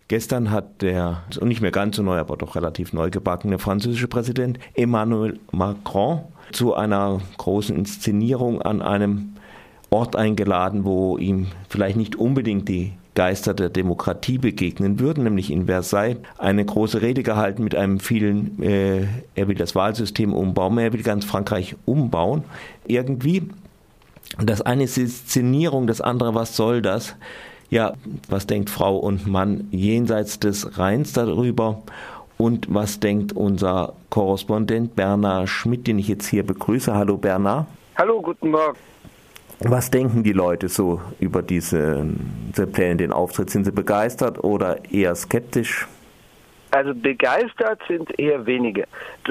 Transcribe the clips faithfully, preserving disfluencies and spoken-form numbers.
Gestern hat der, nicht mehr ganz so neu, aber doch relativ neu gebackene französische Präsident Emmanuel Macron zu einer großen Inszenierung an einem Ort eingeladen, wo ihm vielleicht nicht unbedingt die Geister der Demokratie begegnen würden, nämlich in Versailles, eine große Rede gehalten mit einem vielen, äh, er will das Wahlsystem umbauen, er will ganz Frankreich umbauen, irgendwie. Das eine ist Inszenierung, das andere, was soll das? Ja, was denkt Frau und Mann jenseits des Rheins darüber? Und was denkt unser Korrespondent Bernhard Schmidt, den ich jetzt hier begrüße? Hallo Bernhard. Hallo, guten Morgen. Was denken die Leute so über diese, diese Pläne, den Auftritt? Sind sie begeistert oder eher skeptisch? Also begeistert sind eher wenige.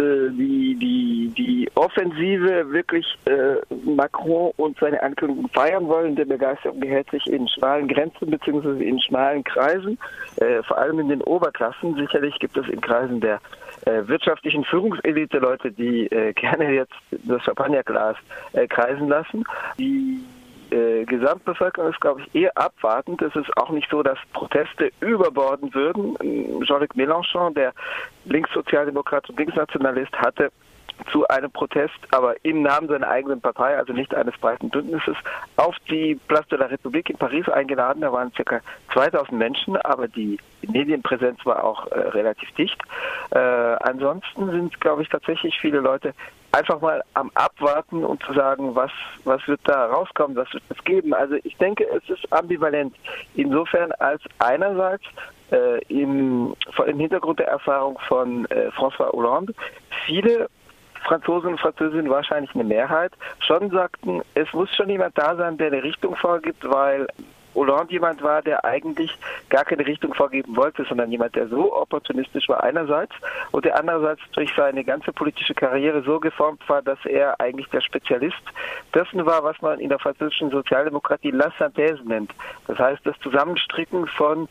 Die, die, die Offensive, wirklich äh, Macron und seine Ankündigung feiern wollen, der Begeisterung gehält sich in schmalen Grenzen bzw. in schmalen Kreisen, äh, vor allem in den Oberklassen. Sicherlich gibt es in Kreisen der äh, wirtschaftlichen Führungselite Leute, die äh, gerne jetzt das Champagnerglas äh, kreisen lassen. Die Äh, Gesamtbevölkerung ist, glaube ich, eher abwartend. Es ist auch nicht so, dass Proteste überborden würden. Jean-Luc Mélenchon, der Linkssozialdemokrat und Linksnationalist, hatte zu einem Protest, aber im Namen seiner eigenen Partei, also nicht eines breiten Bündnisses, auf die Place de la République in Paris eingeladen. Da waren ca. zweitausend Menschen, aber die Medienpräsenz war auch äh, relativ dicht. Äh, ansonsten sind, glaube ich, tatsächlich viele Leute einfach mal am Abwarten und zu sagen, was, was wird da rauskommen, was wird es geben. Also ich denke, es ist ambivalent. Insofern als einerseits äh, im, vor dem Hintergrund der Erfahrung von äh, François Hollande viele Franzosen und Französinnen, wahrscheinlich eine Mehrheit, schon sagten, es muss schon jemand da sein, der eine Richtung vorgibt, weil Hollande jemand war, der eigentlich gar keine Richtung vorgeben wollte, sondern jemand, der so opportunistisch war einerseits und der andererseits durch seine ganze politische Karriere so geformt war, dass er eigentlich der Spezialist dessen war, was man in der französischen Sozialdemokratie La Synthèse nennt. Das heißt, das Zusammenstricken von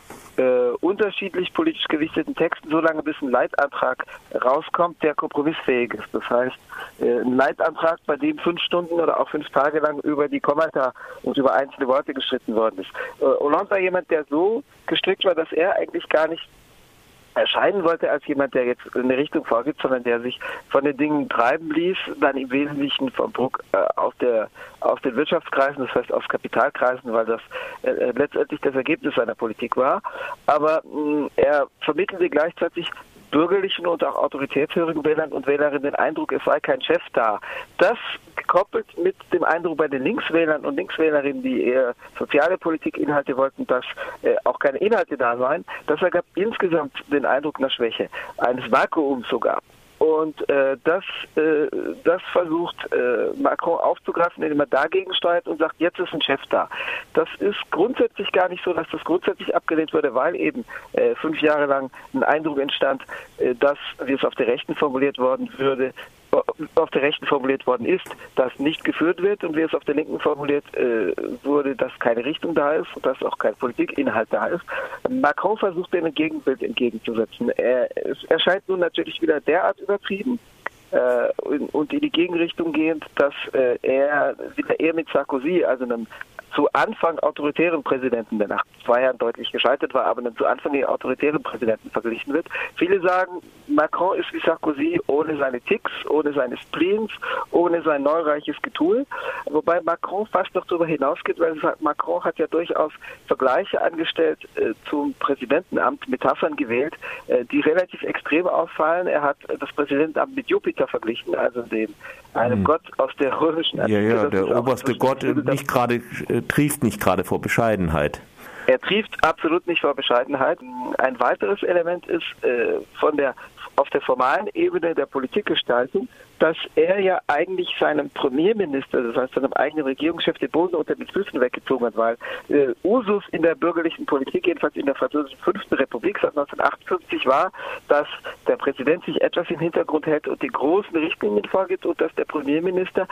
Äh, unterschiedlich politisch gewichteten Texten, solange bis ein Leitantrag rauskommt, der kompromissfähig ist. Das heißt, äh, ein Leitantrag, bei dem fünf Stunden oder auch fünf Tage lang über die Kommata und über einzelne Worte gestritten worden ist. Äh, Hollande war jemand, der so gestrickt war, dass er eigentlich gar nicht erscheinen wollte als jemand, der jetzt eine Richtung vorgibt, sondern der sich von den Dingen treiben ließ, dann im Wesentlichen vom Druck äh, aus der aus den Wirtschaftskreisen, das heißt aus Kapitalkreisen, weil das äh, letztendlich das Ergebnis seiner Politik war. Aber mh, er vermittelte gleichzeitig bürgerlichen und auch autoritätshörigen Wählern und Wählerinnen den Eindruck, es sei kein Chef da. Das gekoppelt mit dem Eindruck bei den Linkswählern und Linkswählerinnen, die eher soziale Politikinhalte wollten, dass äh, auch keine Inhalte da seien, das ergab insgesamt den Eindruck einer Schwäche, eines Vakuums sogar. Und äh, das, äh, das versucht äh, Macron aufzugreifen, indem er dagegen steuert und sagt, jetzt ist ein Chef da. Das ist grundsätzlich gar nicht so, dass das grundsätzlich abgelehnt wurde, weil eben äh, fünf Jahre lang ein Eindruck entstand, äh, dass, wie es auf der Rechten formuliert worden würde, auf der Rechten formuliert worden ist, dass nicht geführt wird und wie es auf der Linken formuliert äh, wurde, dass keine Richtung da ist und dass auch kein Politikinhalt da ist. Macron versucht dem ein Gegenbild entgegenzusetzen. Er, es erscheint nun natürlich wieder derart übertrieben äh, und, und in die Gegenrichtung gehend, dass äh, er wieder eher mit Sarkozy, also einem zu Anfang autoritären Präsidenten, der nach zwei Jahren deutlich gescheitert war, aber dann zu Anfang den autoritären Präsidenten verglichen wird. Viele sagen, Macron ist wie Sarkozy ohne seine Ticks, ohne seine Spleens, ohne sein neureiches Getue. Wobei Macron fast noch darüber hinausgeht, weil Macron hat ja durchaus Vergleiche angestellt äh, zum Präsidentenamt, Metaphern gewählt, äh, die relativ extrem auffallen. Er hat das Präsidentenamt mit Jupiter verglichen, also dem einem hm. Gott aus der römischen Antike. Ja, ja, der oberste Gott nicht gerade äh, trieft nicht gerade vor Bescheidenheit. Er trieft absolut nicht vor Bescheidenheit. Ein weiteres Element ist äh, von der auf der formalen Ebene der Politikgestaltung, dass er ja eigentlich seinem Premierminister, das heißt seinem eigenen Regierungschef, den Boden unter den Füßen weggezogen hat, weil äh, Usus in der bürgerlichen Politik, jedenfalls in der französischen fünften Republik seit neunzehnhundertachtundfünfzig war, dass der Präsident sich etwas im Hintergrund hält und die großen Richtlinien vorgibt und dass der Premierminister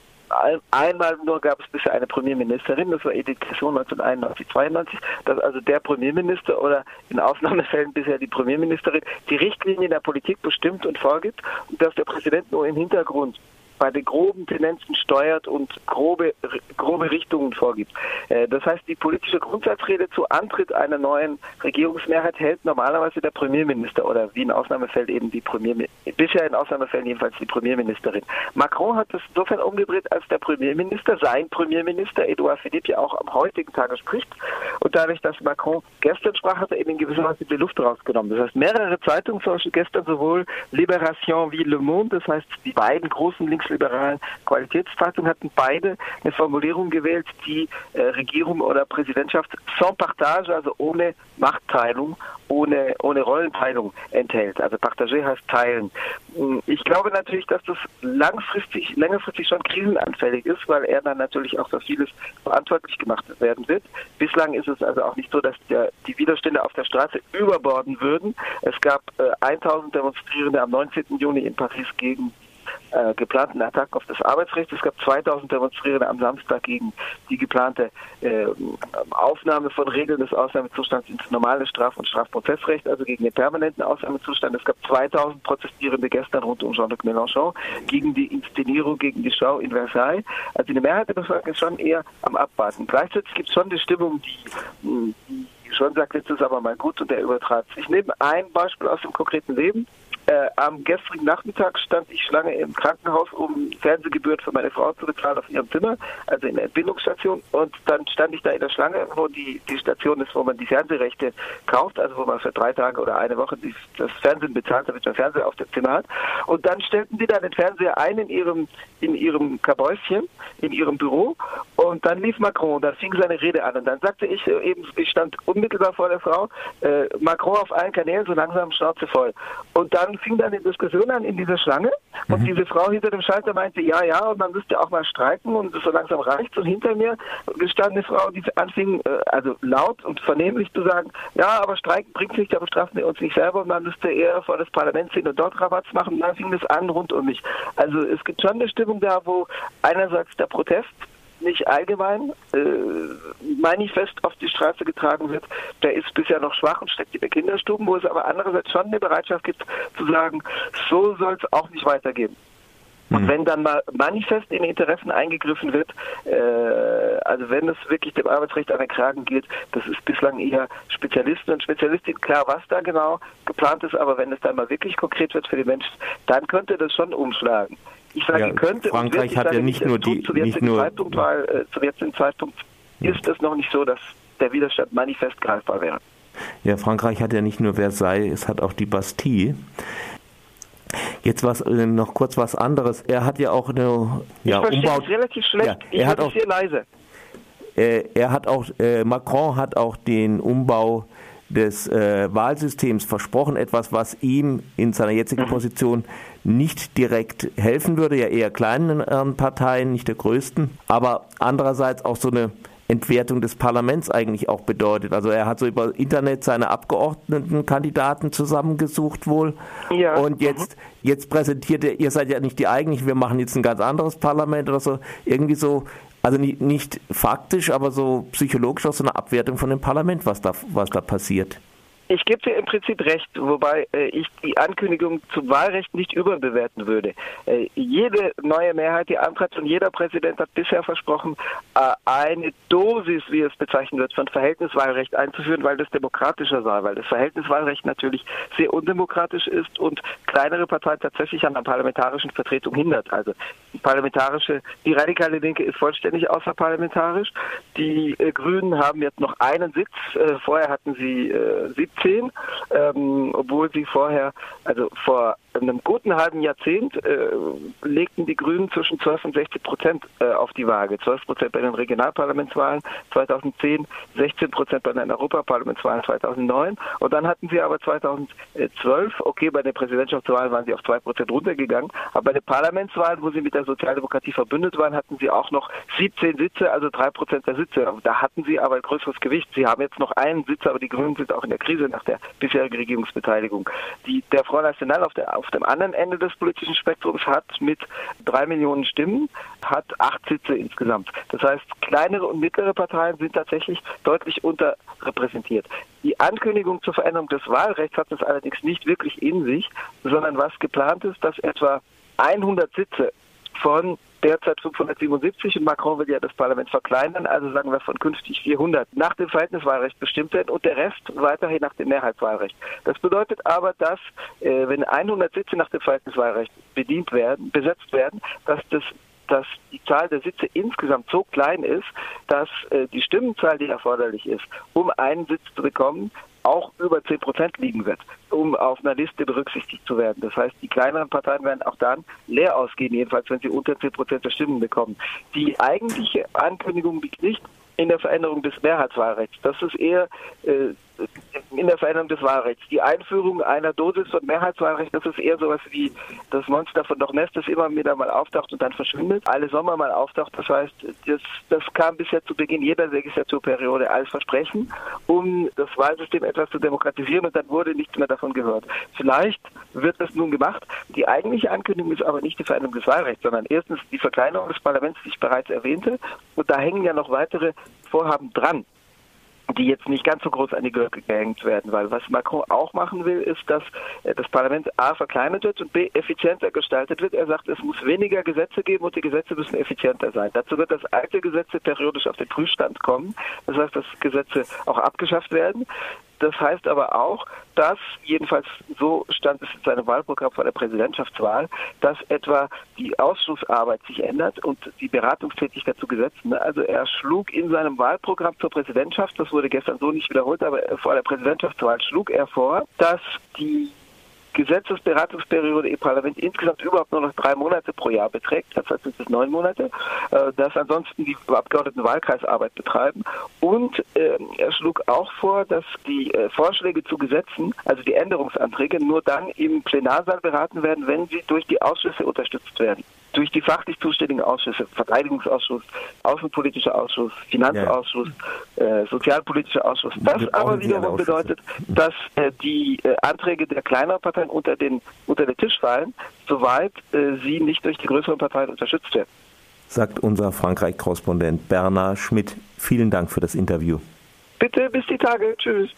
einmal nur gab es bisher eine Premierministerin, das war Edith Cresson neunzehnhunderteinundneunzig, zweiundneunzig, dass also der Premierminister oder in Ausnahmefällen bisher die Premierministerin die Richtlinien der Politik bestimmt und vorgibt und dass der Präsident nur im Hintergrund bei den groben Tendenzen steuert und grobe, grobe Richtungen vorgibt. Das heißt, die politische Grundsatzrede zu Antritt einer neuen Regierungsmehrheit hält normalerweise der Premierminister oder wie in Ausnahmefällen eben die Premierministerin, bisher in Ausnahmefällen jedenfalls die Premierministerin. Macron hat das insofern umgedreht, als der Premierminister, sein Premierminister, Edouard Philippe, ja auch am heutigen Tage spricht. Und dadurch, dass Macron gestern sprach, hat er eben in gewisser Weise die Luft rausgenommen. Das heißt, mehrere Zeitungen, zum Beispiel gestern sowohl Libération wie Le Monde, das heißt, die beiden großen linksliberalen Qualitätszeitungen hatten beide eine Formulierung gewählt, die äh, Regierung oder Präsidentschaft sans partage, also ohne Machtteilung, ohne, ohne Rollenteilung enthält. Also partager heißt teilen. Ich glaube natürlich, dass das langfristig, längerfristig schon krisenanfällig ist, weil er dann natürlich auch für vieles verantwortlich gemacht werden wird. Bislang ist es also auch nicht so, dass der, die Widerstände auf der Straße überborden würden. Es gab äh, tausend Demonstrierende am neunzehnten Juni in Paris gegen äh, geplanten Attacken auf das Arbeitsrecht. Es gab zweitausend Demonstrierende am Samstag gegen die geplante äh, Aufnahme von Regeln des Ausnahmezustands ins normale Straf- und Strafprozessrecht, also gegen den permanenten Ausnahmezustand. Es gab zweitausend Protestierende gestern rund um Jean-Luc Mélenchon gegen die Inszenierung, gegen die Show in Versailles. Also die Mehrheit der Bevölkerung ist schon eher am Abwarten. Gleichzeitig gibt es schon die Stimmung, die, die schon sagt, jetzt ist aber mal gut und der übertreibt. Ich nehme ein Beispiel aus dem konkreten Leben. Äh, am gestrigen Nachmittag stand ich Schlange im Krankenhaus, um Fernsehgebühren für meine Frau zu bezahlen auf ihrem Zimmer, also in der Entbindungsstation. Und dann stand ich da in der Schlange, wo die, die Station ist, wo man die Fernsehrechte kauft, also wo man für drei Tage oder eine Woche die, das Fernsehen bezahlt, damit man Fernseher auf dem Zimmer hat. Und dann stellten sie da den Fernseher ein in ihrem, in ihrem Kabäuschen, in ihrem Büro. Und dann lief Macron, dann fing seine Rede an. Und dann sagte ich äh, eben, ich stand unmittelbar vor der Frau, äh, Macron auf allen Kanälen, so langsam Schnauze voll. Und dann fing dann eine Diskussion an in dieser Schlange und mhm. diese Frau hinter dem Schalter meinte, ja, ja, und man müsste auch mal streiken und so langsam reicht's. Und hinter mir stand eine Frau, die anfing, also laut und vernehmlich zu sagen, ja, aber streiken bringt nicht, da bestrafen wir uns nicht selber und man müsste eher vor das Parlament ziehen und dort Rabatz machen. Und dann fing das an rund um mich. Also es gibt schon eine Stimmung da, wo einerseits der Protest nicht allgemein äh, manifest auf die Straße getragen wird, der ist bisher noch schwach und steckt in den Kinderstuben, wo es aber andererseits schon eine Bereitschaft gibt, zu sagen, so soll es auch nicht weitergehen. Mhm. Und wenn dann mal manifest in Interessen eingegriffen wird, äh, also wenn es wirklich dem Arbeitsrecht an den Kragen geht, das ist bislang eher Spezialisten und Spezialistinnen, klar, was da genau geplant ist, aber wenn es dann mal wirklich konkret wird für die Menschen, dann könnte das schon umschlagen. Ich sage, ja, könnte Frankreich und hat ja nicht nur die, zum nicht nur Zeitpunkt, weil äh, zum jetzigen Zeitpunkt ja. ist es noch nicht so, dass der Widerstand manifest greifbar wäre. Ja, Frankreich hat ja nicht nur Versailles, es hat auch die Bastille. Jetzt was äh, noch kurz was anderes. Er hat ja auch eine ja, ich verstehe Umbau. Es relativ schlecht. Ja, ich er hat auch sehr leise. Äh, er hat auch äh, Macron hat auch den Umbau des äh, Wahlsystems versprochen, etwas, was ihm in seiner jetzigen mhm. Position nicht direkt helfen würde, ja eher kleinen äh, Parteien, nicht der größten, aber andererseits auch so eine Entwertung des Parlaments eigentlich auch bedeutet. Also er hat so über Internet seine Abgeordnetenkandidaten zusammengesucht wohl ja. und jetzt, mhm. jetzt präsentiert er, ihr seid ja nicht die eigentlichen, wir machen jetzt ein ganz anderes Parlament oder so, irgendwie so. Also nicht, nicht faktisch, aber so psychologisch auch so eine Abwertung von dem Parlament, was da, was da passiert. Ich gebe dir im Prinzip recht, wobei äh, ich die Ankündigung zum Wahlrecht nicht überbewerten würde. Äh, jede neue Mehrheit, die antrat und jeder Präsident hat bisher versprochen, äh, eine Dosis, wie es bezeichnet wird, von Verhältniswahlrecht einzuführen, weil das demokratischer sei, weil das Verhältniswahlrecht natürlich sehr undemokratisch ist und kleinere Parteien tatsächlich an der parlamentarischen Vertretung hindert. Also die parlamentarische, die radikale Linke ist vollständig außerparlamentarisch. Die äh, Grünen haben jetzt noch einen Sitz. Äh, vorher hatten sie äh, siebzehn, ähm, obwohl sie vorher, also vor einem guten halben Jahrzehnt, äh, legten die Grünen zwischen zwölf und sechzehn Prozent äh, auf die Waage. zwölf Prozent bei den Regionalparlamentswahlen zweitausendzehn, sechzehn Prozent bei den Europaparlamentswahlen zweitausendneun und dann hatten sie aber zweitausendzwölf, okay, bei den Präsidentschaftswahlen waren sie auf zwei Prozent runtergegangen, aber bei den Parlamentswahlen, wo sie mit der Sozialdemokratie verbündet waren, hatten sie auch noch siebzehn Sitze, also drei Prozent der Sitze. Da hatten sie aber ein größeres Gewicht. Sie haben jetzt noch einen Sitz, aber die Grünen sind auch in der Krise nach der bisherigen Regierungsbeteiligung. Die, der Front National auf der auf dem anderen Ende des politischen Spektrums hat mit drei Millionen Stimmen, hat acht Sitze insgesamt. Das heißt, kleinere und mittlere Parteien sind tatsächlich deutlich unterrepräsentiert. Die Ankündigung zur Veränderung des Wahlrechts hat das allerdings nicht wirklich in sich, sondern was geplant ist, dass etwa hundert Sitze von derzeit fünfhundertsiebenundsiebzig und Macron will ja das Parlament verkleinern, also sagen wir von künftig vierhundert, nach dem Verhältniswahlrecht bestimmt werden und der Rest weiterhin nach dem Mehrheitswahlrecht. Das bedeutet aber, dass äh, wenn hundert Sitze nach dem Verhältniswahlrecht bedient werden, besetzt werden, dass das dass die Zahl der Sitze insgesamt so klein ist, dass äh, die Stimmenzahl, die erforderlich ist, um einen Sitz zu bekommen, auch über zehn Prozent liegen wird, um auf einer Liste berücksichtigt zu werden. Das heißt, die kleineren Parteien werden auch dann leer ausgehen, jedenfalls wenn sie unter zehn Prozent der Stimmen bekommen. Die eigentliche Ankündigung liegt nicht in der Veränderung des Mehrheitswahlrechts. Das ist eher äh, in der Veränderung des Wahlrechts. Die Einführung einer Dosis von Mehrheitswahlrecht, das ist eher sowas wie das Monster von Loch Ness, das immer wieder mal auftaucht und dann verschwindet, alle Sommer mal auftaucht. Das heißt, das, das kam bisher zu Beginn jeder Legislaturperiode als Versprechen, um das Wahlsystem etwas zu demokratisieren und dann wurde nichts mehr davon gehört. Vielleicht wird das nun gemacht. Die eigentliche Ankündigung ist aber nicht die Veränderung des Wahlrechts, sondern erstens die Verkleinerung des Parlaments, die ich bereits erwähnte, und da hängen ja noch weitere Vorhaben dran, die jetzt nicht ganz so groß an die Glocke gehängt werden, weil was Macron auch machen will, ist, dass das Parlament A verkleinert wird und B effizienter gestaltet wird. Er sagt, es muss weniger Gesetze geben und die Gesetze müssen effizienter sein. Dazu wird das alte Gesetz periodisch auf den Prüfstand kommen. Das heißt, dass Gesetze auch abgeschafft werden. Das heißt aber auch, dass, jedenfalls so stand es in seinem Wahlprogramm vor der Präsidentschaftswahl, dass etwa die Ausschussarbeit sich ändert und die Beratungstätigkeit zu Gesetzen. Also er schlug in seinem Wahlprogramm zur Präsidentschaft, das wurde gestern so nicht wiederholt, aber vor der Präsidentschaftswahl schlug er vor, dass die Gesetzesberatungsperiode im Parlament insgesamt überhaupt nur noch drei Monate pro Jahr beträgt, derzeit sind es neun Monate, dass ansonsten die Abgeordneten Wahlkreisarbeit betreiben und äh, er schlug auch vor, dass die äh, Vorschläge zu Gesetzen, also die Änderungsanträge, nur dann im Plenarsaal beraten werden, wenn sie durch die Ausschüsse unterstützt werden. Durch die fachlich zuständigen Ausschüsse, Verteidigungsausschuss, Außenpolitischer Ausschuss, Finanzausschuss, ja. äh, Sozialpolitischer Ausschuss. Das aber wiederum bedeutet, dass äh, die äh, Anträge der kleineren Parteien unter den, unter den Tisch fallen, soweit äh, sie nicht durch die größeren Parteien unterstützt werden. Sagt unser Frankreich-Korrespondent Bernhard Schmidt. Vielen Dank für das Interview. Bitte, bis die Tage. Tschüss.